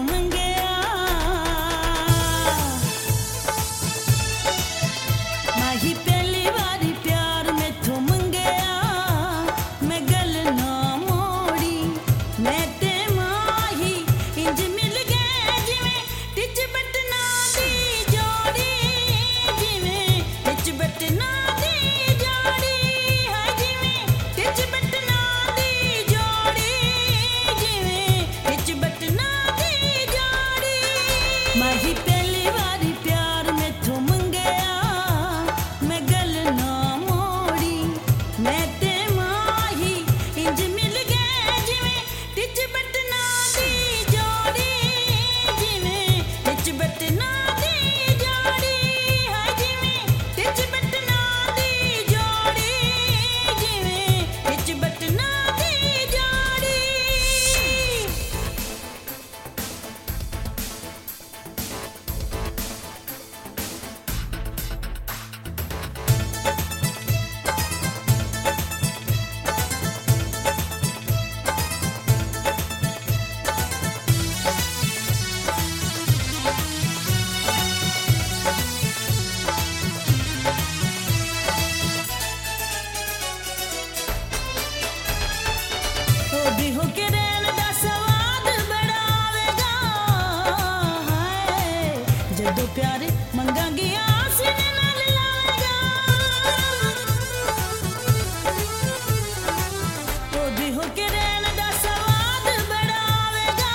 मंगया माही पहली बारी प्यार मैथों मंगया मैं गल ना मोड़ी मैं ते माही इंज मिल गए जिवें टिच बटना दी जोड़ी जिवें टिच बटना दी जोड़ी हाय जिवें टिच बटना दी जोड़ी जिवें टिच बटना दी जोड़ी माही पहली बारी प्यार मैथों मंगया मैं गल ना मोड़ी मैं ते माही इंज मिल गए जिवें टिच बटना दी जोड़ी जिवें टिच बटना दी जोड़ी हाय जिवें टिच बटना दी जोड़ी जिवें टिच बटना दी जोड़ी हो के रैन दा स्वाद बढ़ावेगा हाय जदों प्यार मंगांगी सीने नाल लावेगा हो के रैन दा स्वाद बढ़ावेगा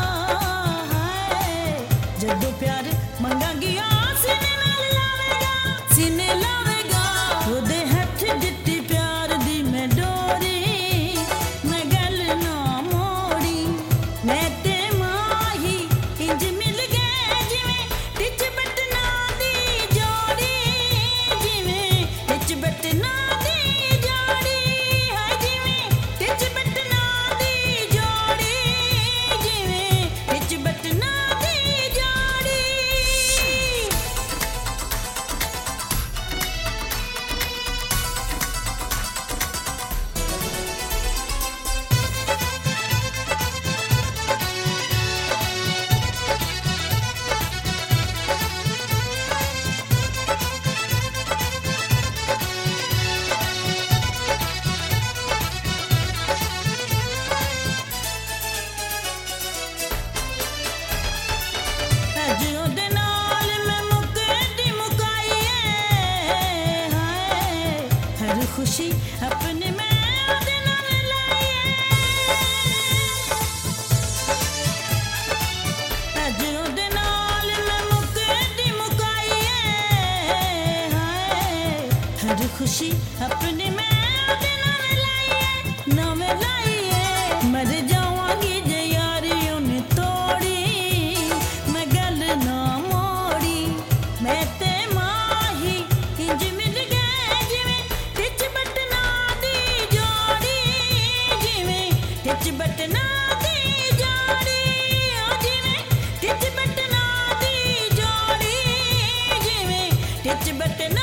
हाय जदों प्यार मंगांगी सीने नाल लावेगा सीने लावेगा ओदे हथ दित्ती प्यार दी मैं डोरी मैं गल ना मोड़ी मैं ते माही इंज मिल गए जिवें टिच बटना दी जोड़ी जिवें टिच बटना दी जोड़ी हाय जिवें टिच बटना दी जोड़ी जिवें टिच बटना दी जोड़ी अज ओदे नाल मैं मुकदी मुकाईए हाय हर खुशी अपने मैं ओदे नाल लाईए अज ओदे नाल मैं मुकदी मुकाईए हाय हर खुशी अपने मैं ओदे नाल लाईए नवें लाईए मर जावांगी जे यारी उन्हें तोड़ी मैं गल ना मोड़ी मैं ते माही इंज मिल गए जिवें टिच बटना दी जोड़ी जिवें टिच बटना दी जोड़ी ओ जिवें टिच बटना दी जोड़ी जिवें टिच बटना